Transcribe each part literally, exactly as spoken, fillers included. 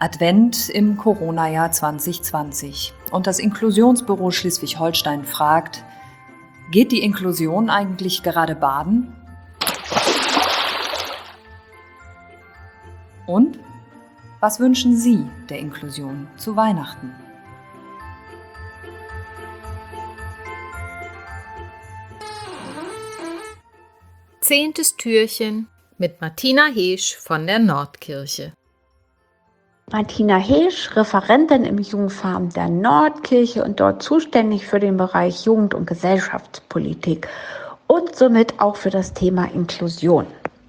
Advent im Corona-Jahr zwanzig zwanzig. Und das Inklusionsbüro Schleswig-Holstein fragt: Geht die Inklusion eigentlich gerade baden? Und was wünschen Sie der Inklusion zu Weihnachten? Zehntes Türchen mit Martina Heesch von der Nordkirche. Martina Heesch, Referentin im Jugendforum der Nordkirche und dort zuständig für den Bereich Jugend- und Gesellschaftspolitik und somit auch für das Thema Inklusion.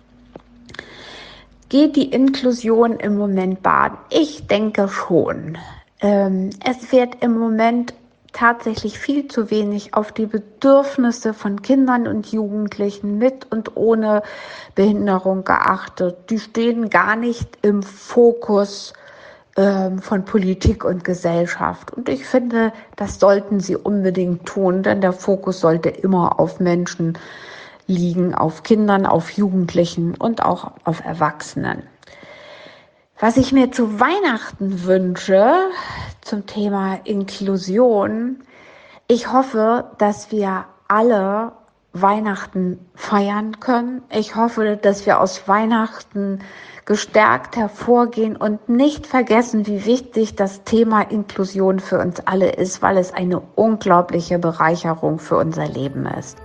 Geht die Inklusion im Moment baden? Ich denke schon. Ähm, es wird im Moment tatsächlich viel zu wenig auf die Bedürfnisse von Kindern und Jugendlichen mit und ohne Behinderung geachtet. Die stehen gar nicht im Fokus ähm, von Politik und Gesellschaft. Und ich finde, das sollten sie unbedingt tun, denn der Fokus sollte immer auf Menschen liegen, auf Kindern, auf Jugendlichen und auch auf Erwachsenen. Was ich mir zu Weihnachten wünsche zum Thema Inklusion: Ich hoffe, dass wir alle Weihnachten feiern können. Ich hoffe, dass wir aus Weihnachten gestärkt hervorgehen und nicht vergessen, wie wichtig das Thema Inklusion für uns alle ist, weil es eine unglaubliche Bereicherung für unser Leben ist.